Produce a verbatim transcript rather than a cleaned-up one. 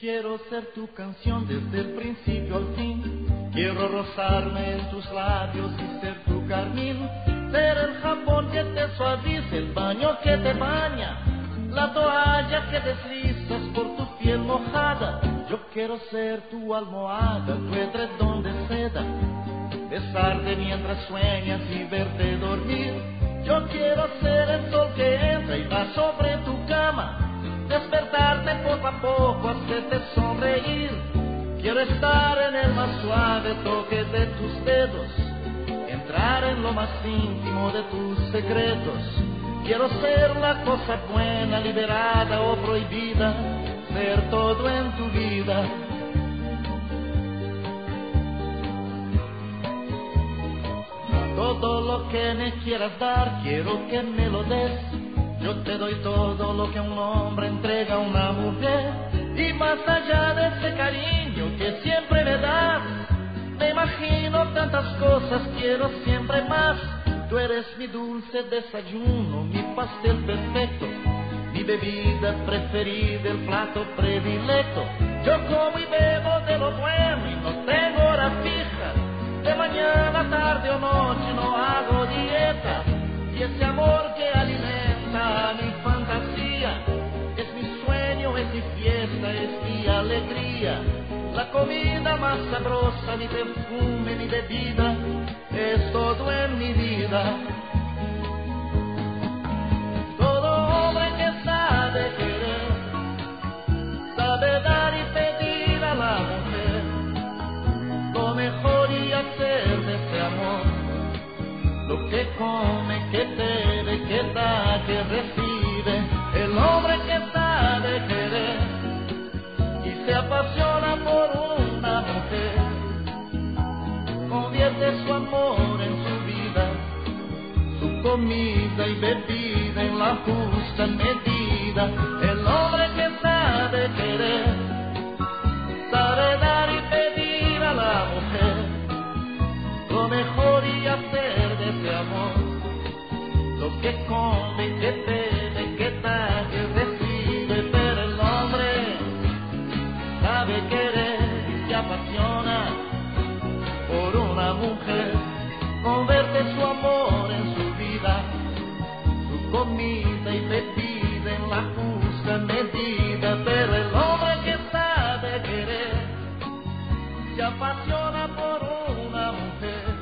Quiero ser tu canción desde el principio al fin. Quiero rozarme en tus labios y ser tu carmín. Ser el jabón que te suaviza, el baño que te baña, la toalla que deslizas por tu piel mojada. Yo quiero ser tu almohada, tu edredón de seda, besarte mientras sueñas y verte dormir. Yo quiero ser el sol que entra y va sobre tu cama, despertarte poco a poco, hacerte sonreír. Quiero estar en el más suave toque de tus dedos, entrar en lo más íntimo de tus secretos. Quiero ser la cosa buena, liberada o prohibida, ser todo en tu vida. Todo lo que me quieras dar, quiero que me lo des. Yo te doy todo lo que un hombre entrega a una mujer. Y más allá de ese cariño que siempre me das, me imagino tantas cosas, quiero siempre más. Tú eres mi dulce desayuno, mi pastel perfecto, mi bebida preferida, el plato predilecto. Yo como y bebo de lo bueno y no tengo hora fija. De mañana, tarde o noche no hago dieta. Y ese amor que alimenta mi fantasía es mi sueño, es mi fiesta, es mi alegría. La comida más sabrosa, mi perfume, mi bebida, es todo en mi vida. Todo hombre que sabe querer, sabe dar y pedir a la mujer lo mejor y hacer de ese amor lo que come, que bebe, que da, que recibe. El hombre que sabe querer y se apasiona por una mujer, convierte su amor en su vida, su comida y bebida en la justa medida. El hombre que sabe querer, sabe dar y pedir a la mujer lo mejor y hacer de ese amor lo que come, que bebe, que da, que recibe. Pero el hombre sabe querer y se apasiona por una mujer, convierte su amor en su vida, su comida y bebida en la justa medida. Pero el hombre que sabe querer se apasiona por una mujer,